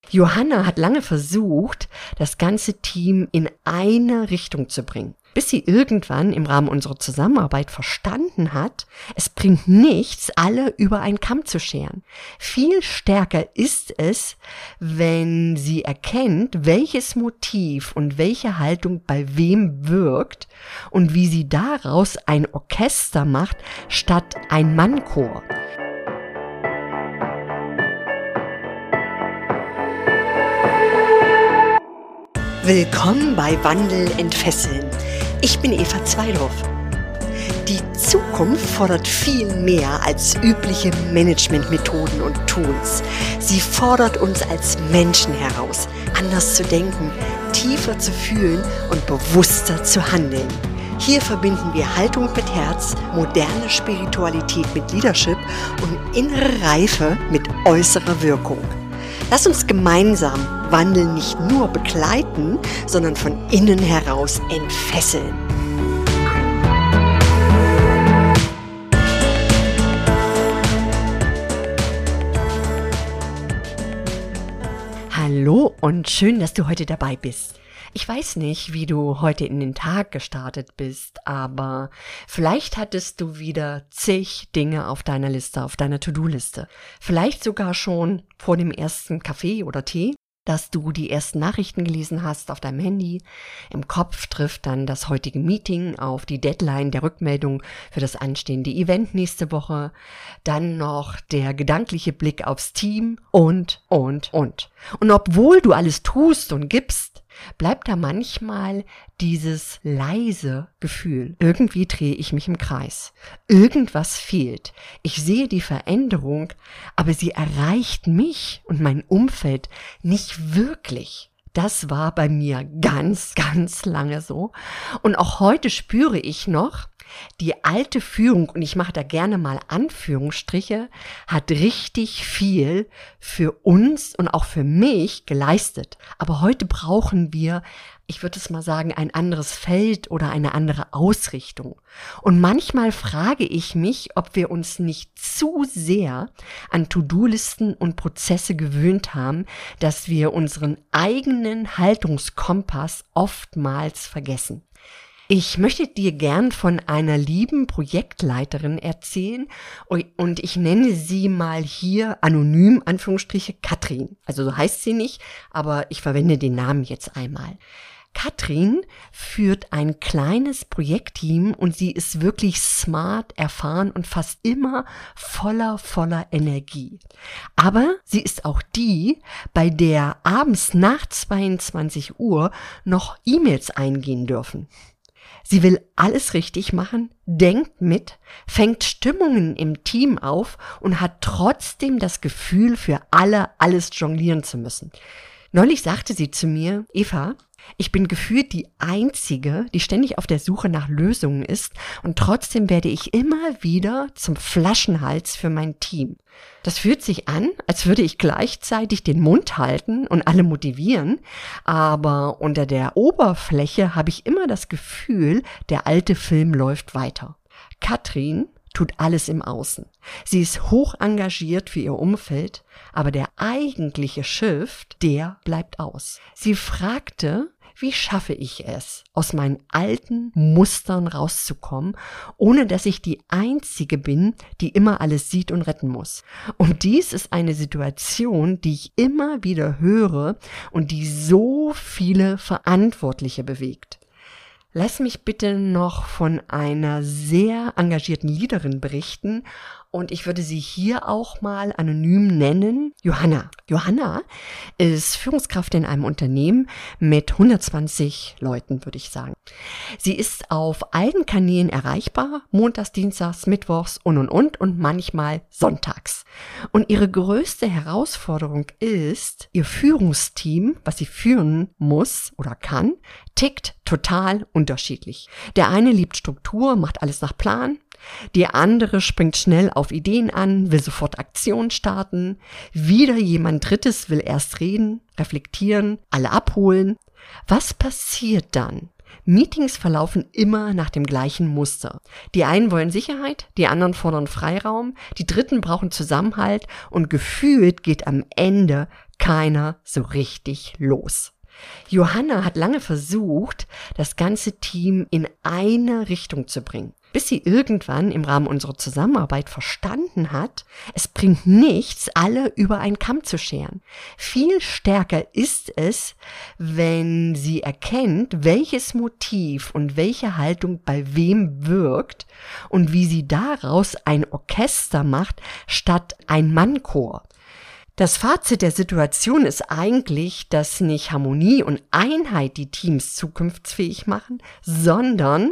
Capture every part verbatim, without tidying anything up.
Johanna hat lange versucht, das ganze Team in eine Richtung zu bringen, bis sie irgendwann im Rahmen unserer Zusammenarbeit verstanden hat, es bringt nichts, alle über einen Kamm zu scheren. Viel stärker ist es, wenn sie erkennt, welches Motiv und welche Haltung bei wem wirkt und wie sie daraus ein Orchester macht, statt ein Mannchor. Willkommen bei Wandel entfesseln. Ich bin Eva Zweidorf. Die Zukunft fordert viel mehr als übliche Managementmethoden und Tools. Sie fordert uns als Menschen heraus, anders zu denken, tiefer zu fühlen und bewusster zu handeln. Hier verbinden wir Haltung mit Herz, moderne Spiritualität mit Leadership und innere Reife mit äußerer Wirkung. Lass uns gemeinsam Wandel nicht nur begleiten, sondern von innen heraus entfesseln. Hallo und schön, dass du heute dabei bist. Ich weiß nicht, wie du heute in den Tag gestartet bist, aber vielleicht hattest du wieder zig Dinge auf deiner Liste, auf deiner To-Do-Liste. Vielleicht sogar schon vor dem ersten Kaffee oder Tee, dass du die ersten Nachrichten gelesen hast auf deinem Handy. Im Kopf trifft dann das heutige Meeting auf die Deadline der Rückmeldung für das anstehende Event nächste Woche. Dann noch der gedankliche Blick aufs Team und, und, und. Und obwohl du alles tust und gibst, bleibt da manchmal dieses leise Gefühl. Irgendwie drehe ich mich im Kreis. Irgendwas fehlt. Ich sehe die Veränderung, aber sie erreicht mich und mein Umfeld nicht wirklich. Das war bei mir ganz, ganz lange so. Und auch heute spüre ich noch, die alte Führung, und ich mache da gerne mal Anführungsstriche, hat richtig viel für uns und auch für mich geleistet. Aber heute brauchen wir, ich würde es mal sagen, ein anderes Feld oder eine andere Ausrichtung. Und manchmal frage ich mich, ob wir uns nicht zu sehr an To-Do-Listen und Prozesse gewöhnt haben, dass wir unseren eigenen Haltungskompass oftmals vergessen. Ich möchte dir gern von einer lieben Projektleiterin erzählen und ich nenne sie mal hier anonym, Anführungsstriche, Katrin. Also so heißt sie nicht, aber ich verwende den Namen jetzt einmal. Katrin führt ein kleines Projektteam und sie ist wirklich smart, erfahren und fast immer voller, voller Energie. Aber sie ist auch die, bei der abends nach zweiundzwanzig Uhr noch E-Mails eingehen dürfen. Sie will alles richtig machen, denkt mit, fängt Stimmungen im Team auf und hat trotzdem das Gefühl, für alle alles jonglieren zu müssen. Neulich sagte sie zu mir, Eva, ich bin gefühlt die Einzige, die ständig auf der Suche nach Lösungen ist und trotzdem werde ich immer wieder zum Flaschenhals für mein Team. Das fühlt sich an, als würde ich gleichzeitig den Mund halten und alle motivieren, aber unter der Oberfläche habe ich immer das Gefühl, der alte Film läuft weiter. Katrin tut alles im Außen. Sie ist hoch engagiert für ihr Umfeld, aber der eigentliche Shift, der bleibt aus. Sie fragte, wie schaffe ich es, aus meinen alten Mustern rauszukommen, ohne dass ich die Einzige bin, die immer alles sieht und retten muss. Und dies ist eine Situation, die ich immer wieder höre und die so viele Verantwortliche bewegt. Lass mich bitte noch von einer sehr engagierten Leaderin berichten und ich würde sie hier auch mal anonym nennen, Johanna. Johanna ist Führungskraft in einem Unternehmen mit hundertzwanzig Leuten, würde ich sagen. Sie ist auf allen Kanälen erreichbar, montags, dienstags, mittwochs und und und und manchmal sonntags. Und ihre größte Herausforderung ist, ihr Führungsteam, was sie führen muss oder kann, tickt total unterschiedlich. Der eine liebt Struktur, macht alles nach Plan. Die andere springt schnell auf Ideen an, will sofort Aktion starten. Wieder jemand Drittes will erst reden, reflektieren, alle abholen. Was passiert dann? Meetings verlaufen immer nach dem gleichen Muster. Die einen wollen Sicherheit, die anderen fordern Freiraum, die Dritten brauchen Zusammenhalt und gefühlt geht am Ende keiner so richtig los. Johanna hat lange versucht, das ganze Team in eine Richtung zu bringen, bis sie irgendwann im Rahmen unserer Zusammenarbeit verstanden hat, es bringt nichts, alle über einen Kamm zu scheren. Viel stärker ist es, wenn sie erkennt, welches Motiv und welche Haltung bei wem wirkt und wie sie daraus ein Orchester macht, statt ein Mannchor. Das Fazit der Situation ist eigentlich, dass nicht Harmonie und Einheit die Teams zukunftsfähig machen, sondern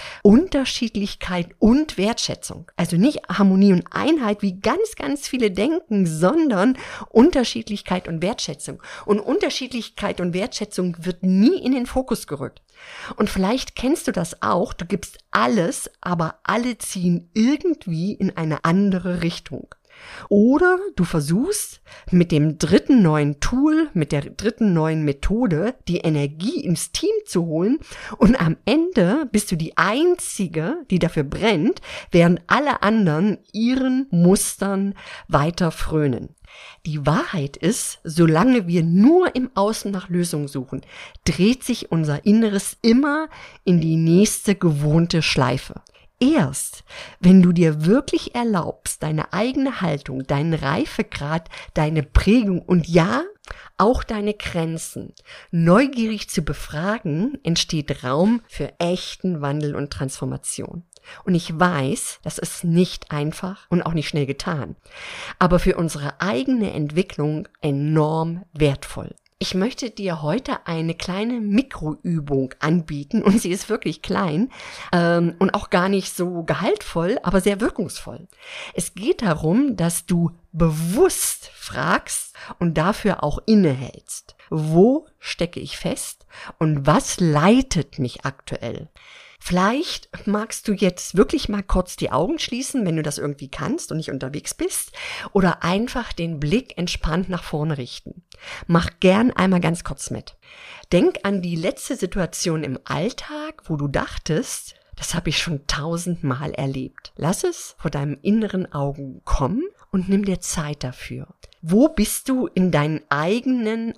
Unterschiedlichkeit und Wertschätzung. Also nicht Harmonie und Einheit, wie ganz, ganz viele denken, sondern Unterschiedlichkeit und Wertschätzung. Und Unterschiedlichkeit und Wertschätzung wird nie in den Fokus gerückt. Und vielleicht kennst du das auch, du gibst alles, aber alle ziehen irgendwie in eine andere Richtung. Oder du versuchst mit dem dritten neuen Tool, mit der dritten neuen Methode die Energie ins Team zu holen und am Ende bist du die Einzige, die dafür brennt, während alle anderen ihren Mustern weiter frönen. Die Wahrheit ist, solange wir nur im Außen nach Lösungen suchen, dreht sich unser Inneres immer in die nächste gewohnte Schleife. Erst, wenn du dir wirklich erlaubst, deine eigene Haltung, deinen Reifegrad, deine Prägung und ja, auch deine Grenzen neugierig zu befragen, entsteht Raum für echten Wandel und Transformation. Und ich weiß, das ist nicht einfach und auch nicht schnell getan, aber für unsere eigene Entwicklung enorm wertvoll. Ich möchte dir heute eine kleine Mikroübung anbieten und sie ist wirklich klein ähm, und auch gar nicht so gehaltvoll, aber sehr wirkungsvoll. Es geht darum, dass du bewusst fragst und dafür auch innehältst. Wo stecke ich fest und was leitet mich aktuell? Vielleicht magst du jetzt wirklich mal kurz die Augen schließen, wenn du das irgendwie kannst und nicht unterwegs bist, oder einfach den Blick entspannt nach vorne richten. Mach gern einmal ganz kurz mit. Denk an die letzte Situation im Alltag, wo du dachtest, das habe ich schon tausendmal erlebt. Lass es vor deinem inneren Augen kommen und nimm dir Zeit dafür. Wo bist du in deinen eigenen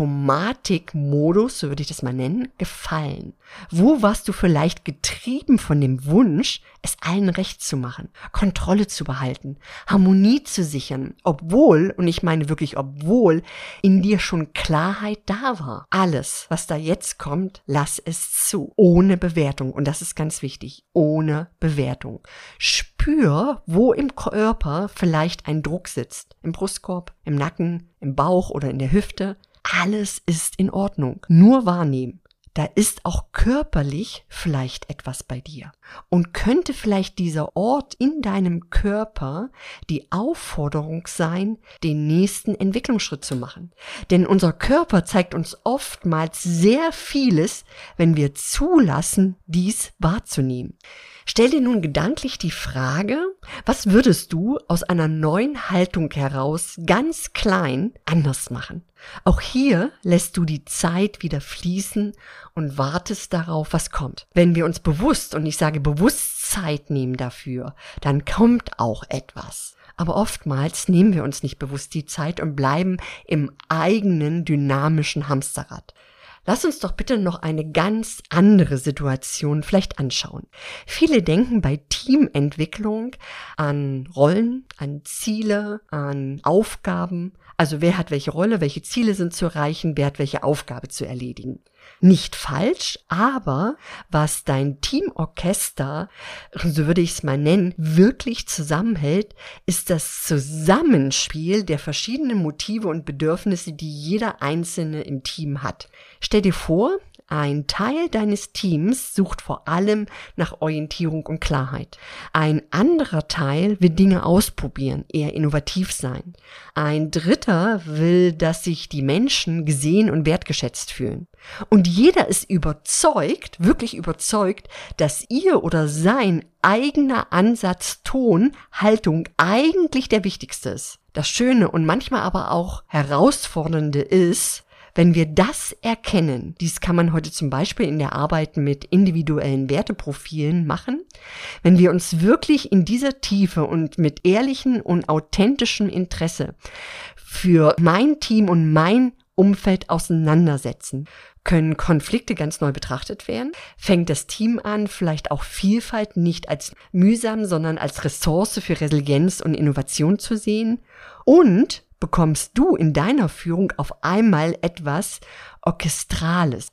Automatikmodus, so würde ich das mal nennen, gefallen? Wo warst du vielleicht getrieben von dem Wunsch, es allen recht zu machen, Kontrolle zu behalten, Harmonie zu sichern, obwohl, und ich meine wirklich obwohl, in dir schon Klarheit da war? Alles, was da jetzt kommt, lass es zu, ohne Bewertung. Und das ist ganz wichtig, ohne Bewertung. Spür, wo im Körper vielleicht ein Druck sitzt, im Brustkorb, im Nacken, im Bauch oder in der Hüfte. Alles ist in Ordnung. Nur wahrnehmen. Da ist auch körperlich vielleicht etwas bei dir. Und könnte vielleicht dieser Ort in deinem Körper die Aufforderung sein, den nächsten Entwicklungsschritt zu machen. Denn unser Körper zeigt uns oftmals sehr vieles, wenn wir zulassen, dies wahrzunehmen. Stell dir nun gedanklich die Frage, was würdest du aus einer neuen Haltung heraus ganz klein anders machen? Auch hier lässt du die Zeit wieder fließen und wartest darauf, was kommt. Wenn wir uns bewusst, und ich sage bewusst Zeit nehmen dafür, dann kommt auch etwas. Aber oftmals nehmen wir uns nicht bewusst die Zeit und bleiben im eigenen dynamischen Hamsterrad. Lass uns doch bitte noch eine ganz andere Situation vielleicht anschauen. Viele denken bei Teamentwicklung an Rollen, an Ziele, an Aufgaben. Also wer hat welche Rolle, welche Ziele sind zu erreichen, wer hat welche Aufgabe zu erledigen. Nicht falsch, aber was dein Teamorchester, so würde ich es mal nennen, wirklich zusammenhält, ist das Zusammenspiel der verschiedenen Motive und Bedürfnisse, die jeder Einzelne im Team hat. Stell dir vor, ein Teil deines Teams sucht vor allem nach Orientierung und Klarheit. Ein anderer Teil will Dinge ausprobieren, eher innovativ sein. Ein dritter will, dass sich die Menschen gesehen und wertgeschätzt fühlen. Und jeder ist überzeugt, wirklich überzeugt, dass ihr oder sein eigener Ansatz, Ton, Haltung eigentlich der wichtigste ist. Das Schöne und manchmal aber auch Herausfordernde ist, Wenn wir das erkennen, dies kann man heute zum Beispiel in der Arbeit mit individuellen Werteprofilen machen, wenn wir uns wirklich in dieser Tiefe und mit ehrlichem und authentischem Interesse für mein Team und mein Umfeld auseinandersetzen, können Konflikte ganz neu betrachtet werden, fängt das Team an, vielleicht auch Vielfalt nicht als mühsam, sondern als Ressource für Resilienz und Innovation zu sehen und bekommst du in deiner Führung auf einmal etwas Orchestrales,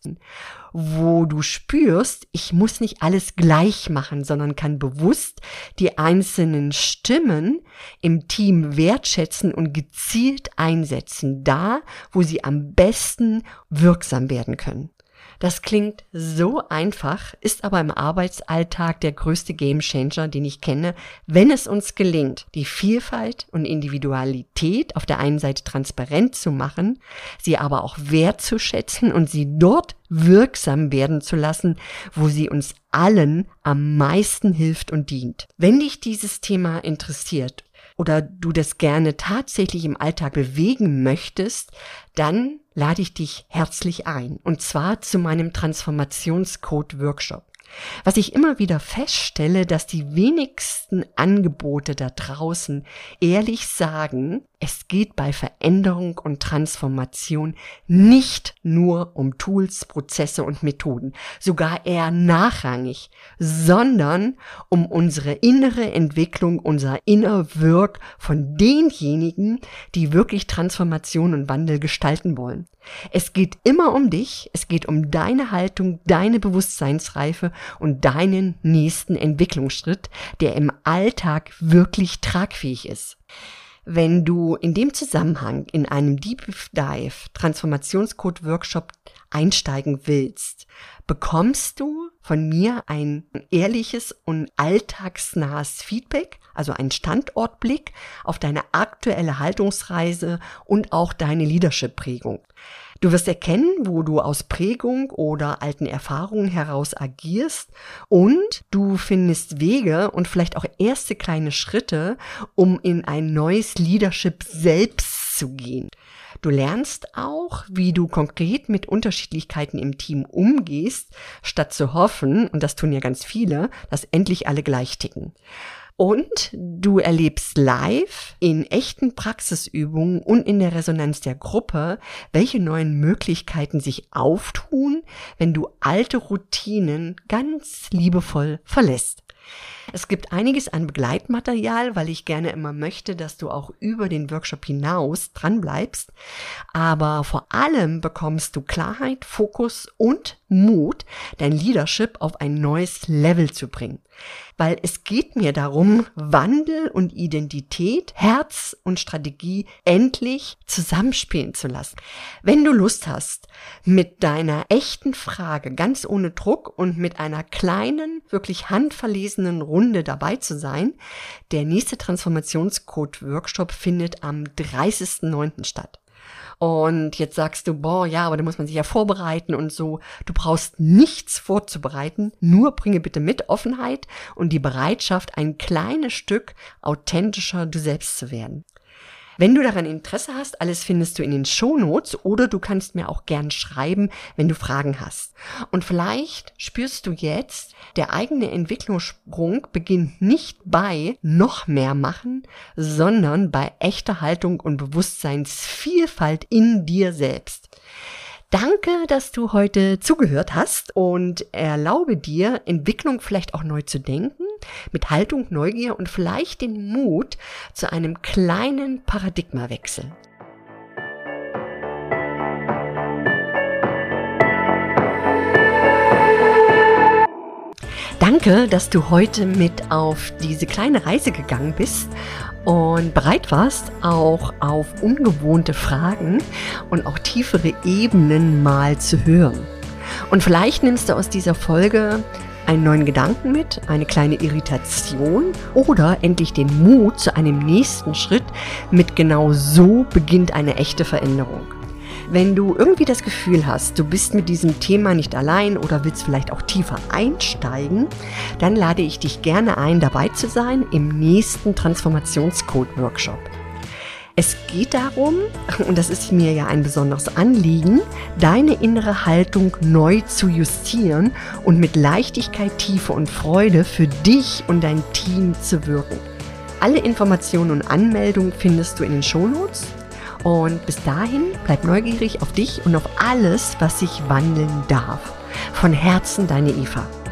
wo du spürst, ich muss nicht alles gleich machen, sondern kann bewusst die einzelnen Stimmen im Team wertschätzen und gezielt einsetzen, da, wo sie am besten wirksam werden können. Das klingt so einfach, ist aber im Arbeitsalltag der größte Gamechanger, den ich kenne, wenn es uns gelingt, die Vielfalt und Individualität auf der einen Seite transparent zu machen, sie aber auch wertzuschätzen und sie dort wirksam werden zu lassen, wo sie uns allen am meisten hilft und dient. Wenn dich dieses Thema interessiert oder du das gerne tatsächlich im Alltag bewegen möchtest, dann lade ich dich herzlich ein, und zwar zu meinem Transformationscode-Workshop. Was ich immer wieder feststelle, dass die wenigsten Angebote da draußen ehrlich sagen, es geht bei Veränderung und Transformation nicht nur um Tools, Prozesse und Methoden, sogar eher nachrangig, sondern um unsere innere Entwicklung, unser Inner Work von denjenigen, die wirklich Transformation und Wandel gestalten wollen. Es geht immer um dich, es geht um deine Haltung, deine Bewusstseinsreife und deinen nächsten Entwicklungsschritt, der im Alltag wirklich tragfähig ist. Wenn du in dem Zusammenhang in einem Deep Dive Transformationscode Workshop einsteigen willst, bekommst du von mir ein ehrliches und alltagsnahes Feedback, also einen Standortblick auf deine aktuelle Haltungsreise und auch deine Leadership-Prägung. Du wirst erkennen, wo du aus Prägung oder alten Erfahrungen heraus agierst, und du findest Wege und vielleicht auch erste kleine Schritte, um in ein neues Leadership selbst zu gehen. Du lernst auch, wie du konkret mit Unterschiedlichkeiten im Team umgehst, statt zu hoffen, und das tun ja ganz viele, dass endlich alle gleich ticken. Und du erlebst live in echten Praxisübungen und in der Resonanz der Gruppe, welche neuen Möglichkeiten sich auftun, wenn du alte Routinen ganz liebevoll verlässt. Es gibt einiges an Begleitmaterial, weil ich gerne immer möchte, dass du auch über den Workshop hinaus dran bleibst. Aber vor allem bekommst du Klarheit, Fokus und Mut, dein Leadership auf ein neues Level zu bringen. Weil es geht mir darum, Wandel und Identität, Herz und Strategie endlich zusammenspielen zu lassen. Wenn du Lust hast, mit deiner echten Frage ganz ohne Druck und mit einer kleinen, wirklich handverlesenen Runde dabei zu sein, der nächste Transformationscode-Workshop findet am dreißigsten neunten statt. Und jetzt sagst du, boah, ja, aber da muss man sich ja vorbereiten und so. Du brauchst nichts vorzubereiten, nur bringe bitte mit Offenheit und die Bereitschaft, ein kleines Stück authentischer du selbst zu werden. Wenn du daran Interesse hast, alles findest du in den Shownotes, oder du kannst mir auch gern schreiben, wenn du Fragen hast. Und vielleicht spürst du jetzt, der eigene Entwicklungssprung beginnt nicht bei noch mehr machen, sondern bei echter Haltung und Bewusstseinsvielfalt in dir selbst. Danke, dass du heute zugehört hast, und erlaube dir, Entwicklung vielleicht auch neu zu denken, mit Haltung, Neugier und vielleicht den Mut zu einem kleinen Paradigmawechsel. Danke, dass du heute mit auf diese kleine Reise gegangen bist und bereit warst, auch auf ungewohnte Fragen und auch tiefere Ebenen mal zu hören. Und vielleicht nimmst du aus dieser Folge einen neuen Gedanken mit, eine kleine Irritation oder endlich den Mut zu einem nächsten Schritt. Mit genau so beginnt eine echte Veränderung. Wenn du irgendwie das Gefühl hast, du bist mit diesem Thema nicht allein oder willst vielleicht auch tiefer einsteigen, dann lade ich dich gerne ein, dabei zu sein im nächsten Transformationscode-Workshop. Es geht darum, und das ist mir ja ein besonderes Anliegen, deine innere Haltung neu zu justieren und mit Leichtigkeit, Tiefe und Freude für dich und dein Team zu wirken. Alle Informationen und Anmeldungen findest du in den Shownotes. Und bis dahin bleib neugierig auf dich und auf alles, was sich wandeln darf. Von Herzen, deine Eva.